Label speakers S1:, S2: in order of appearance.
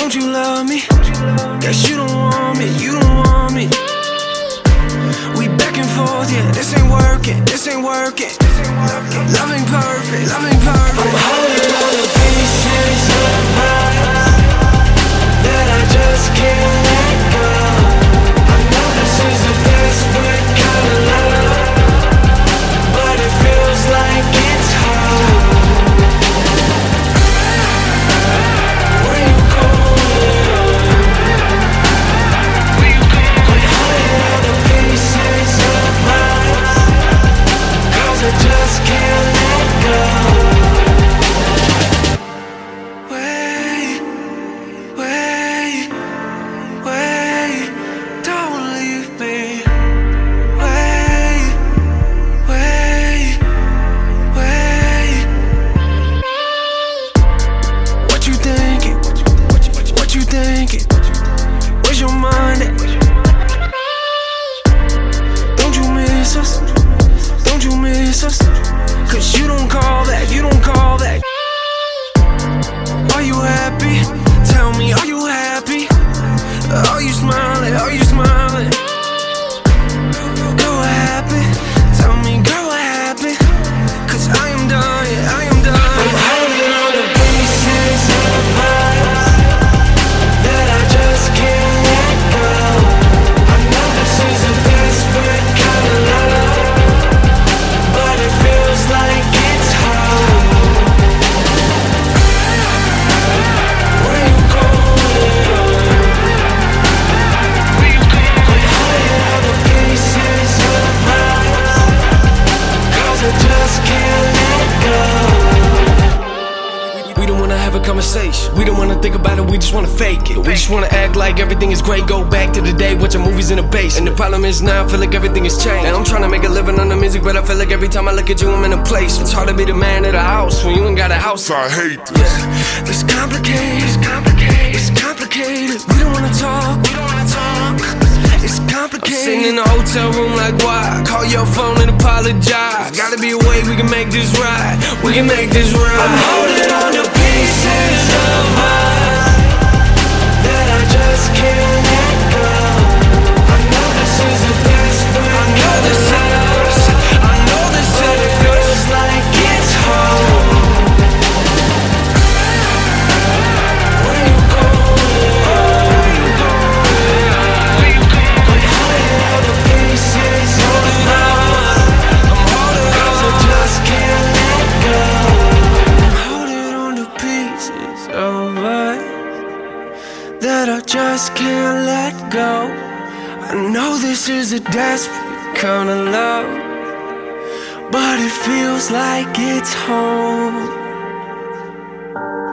S1: Don't you love me? Guess you don't want me, you don't want me. We back and forth, yeah, this ain't working, this ain't working. Love ain't perfect, love ain't perfect. I'm holding on to pieces of us that I just can't let go. I know this is a desperate kind of love, but it feels like it's home. Where you going? Where you going? I'm holding on to pieces of us, 'cause I just can't let go. Wait, wait, wait, don't leave me. Wait, wait, wait. What you thinking? What you thinking? Where's your mind at? Don't you miss us? Don't you miss us? 'Cause you don't call back, you don't call back. Are you happy? Tell me, are you happy? Are you smiling? Are you smiling? Girl, what happened? Tell me, girl, what happened? 'Cause I am done, yeah, I am done. I'm holding on to pieces of us that I just can't let go. I know this is a desperate kind of love, but it feels like it's home. Where you going? Where you going? I'm holding on to pieces of us, 'cause I just can't let go. We don't wanna have a conversation, we don't wanna think about it, we just wanna fake it. We just wanna act like everything is great, go back to the day watching movies in the base. And the problem is now I feel like everything has changed, and I'm trying to make a living on the music, but I feel like every time I look at you I'm in a place. It's hard to be the man of the house when you ain't got a house.
S2: I hate this.
S1: Yeah, it's complicated, it's complicated, it's complicated. We don't wanna talk, we don't wanna talk. It's complicated. I'm sitting in the hotel room like, why? Call your phone and apologize. Gotta be a way we can make this right, we can make this right. I'm holding on to pieces of us that I just can't let go. I know this is a desperate, I know this is, I know this is, it feels like it's home. Where you going? Where you going? Where you going? I'm holding on to pieces of us. I'm holding on, 'cause I just can't let go. I'm holding on to pieces of us that I just can't let go. I know this is a desperate kind of love, but it feels like it's home.